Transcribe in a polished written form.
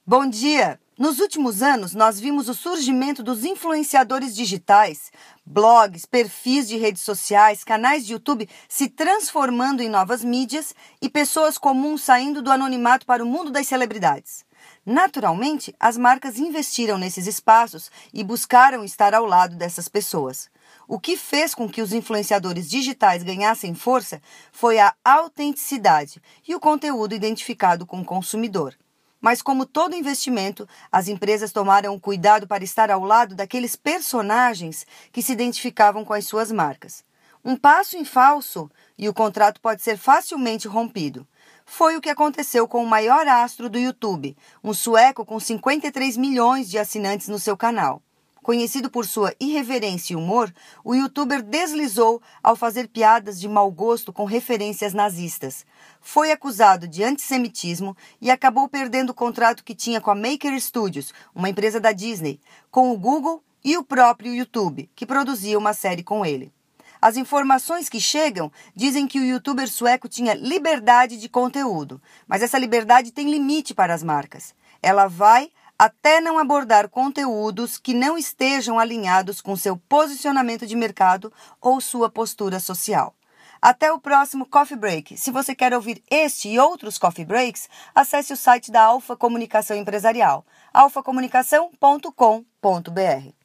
Bom dia! Nos últimos anos, nós vimos o surgimento dos influenciadores digitais, blogs, perfis de redes sociais, canais de YouTube se transformando em novas mídias e pessoas comuns saindo do anonimato para o mundo das celebridades. Naturalmente, as marcas investiram nesses espaços e buscaram estar ao lado dessas pessoas. O que fez com que os influenciadores digitais ganhassem força foi a autenticidade e o conteúdo identificado com o consumidor. Mas como todo investimento, as empresas tomaram cuidado para estar ao lado daqueles personagens que se identificavam com as suas marcas. Um passo em falso e o contrato pode ser facilmente rompido. Foi o que aconteceu com o maior astro do YouTube, um sueco com 53 milhões de assinantes no seu canal. Conhecido por sua irreverência e humor, o youtuber deslizou ao fazer piadas de mau gosto com referências nazistas. Foi acusado de antissemitismo e acabou perdendo o contrato que tinha com a Maker Studios, uma empresa da Disney, com o Google e o próprio YouTube, que produzia uma série com ele. As informações que chegam dizem que o youtuber sueco tinha liberdade de conteúdo, mas essa liberdade tem limite para as marcas. Ela vai até não abordar conteúdos que não estejam alinhados com seu posicionamento de mercado ou sua postura social. Até o próximo Coffee Break. Se você quer ouvir este e outros Coffee Breaks, acesse o site da Alfa Comunicação Empresarial, alfacomunicação.com.br.